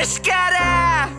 Ashkara,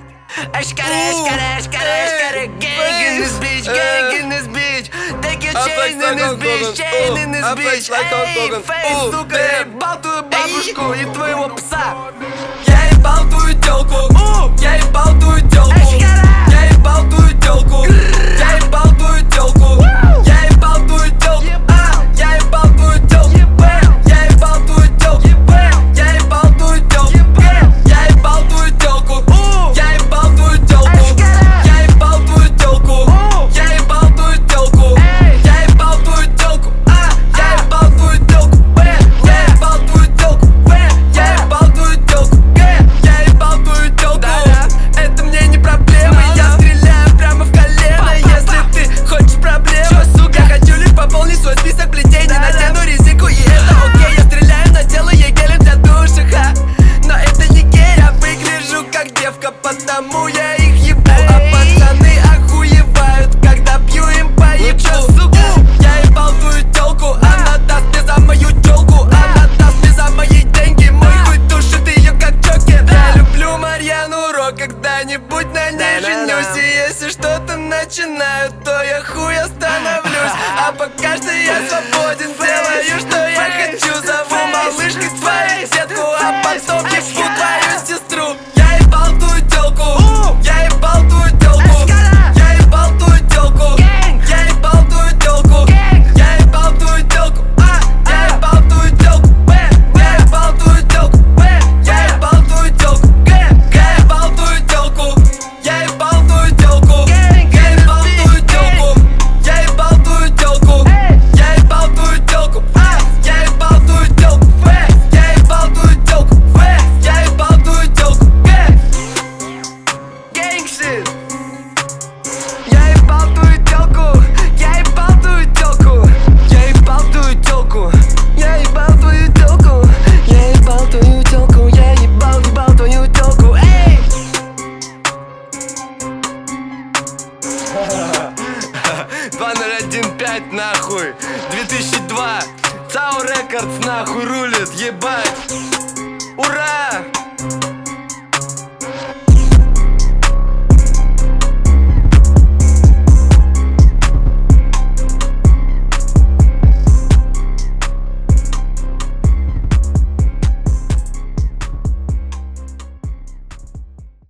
Ashkara, gang in this bitch, gang in this bitch. Take your chain in this bitch, chain in this bitch. Эй, фейс, сука, я ебал твою бабушку и твоего пса. Я ебал твою тёлку, я ебал твою тёлку, я ебал твою тёлку, я ебал твою тёлку, я ебал твою тёлку, я ебал твою тёлку, я ебал твою тёлку, я ебал твою тёлку, я ебал твою тёлку, я ебал твою тёлку, я ебал твою тёлку, я ебал твою тёлку, я ебал твою тёлку, я ебал твою тёлку, я ебал твою тёлку, я ебал твою тёлку, я ебал твою тёлку. Это мне не проблема, я стреляю прямо в колено. Если ты хочешь проблемы, я хочу лишь пополнить свой список плетений. Надену резинку и это окей. Я стреляю на тело, я гелем для душа, но это не гель, я выгляжу как девка, потому я их ебу. А пацаны охуевают, когда бью им по ебу. Я ебал твою тёлку, она даст мне за мою тёлку, она даст мне за мои деньги. Мой хуй душит ее как Джокер. Я люблю Марьяну Ро, когда-нибудь на ней женюсь. И если что-то начинаю, то я хуй остановлюсь. А пока что я свободен, делаю, что я хочу. Зову малышкой свою детку, а потом ебу твою сестру. Я ебал твою тёлку, я ебал твою тёлку, я ебал твою тёлку, я ебал твою тёлку, я ебал твою тёлку, я ебал твою тёлку, я ебал твою тёлку, я ебал твою тёлку, я ебал твою тёлку, я ебал твою тёлку, я ебал твою тёлку, я ебал твою тёлку, я ебал твою тёлку, я ебал твою тёлку, я ебал твою тёлку, я ебал твою тёлку. Gang shit. Я ебал твою тёлку, я ебал твою тёлку, я ебал твою тёлку, я ебал твою тёлку, я ебал твою тёлку, я ебал твою тёлку, эй! 2015 нахуй, 2002, Цау Рекордс нахуй рулит, ебать! Ура!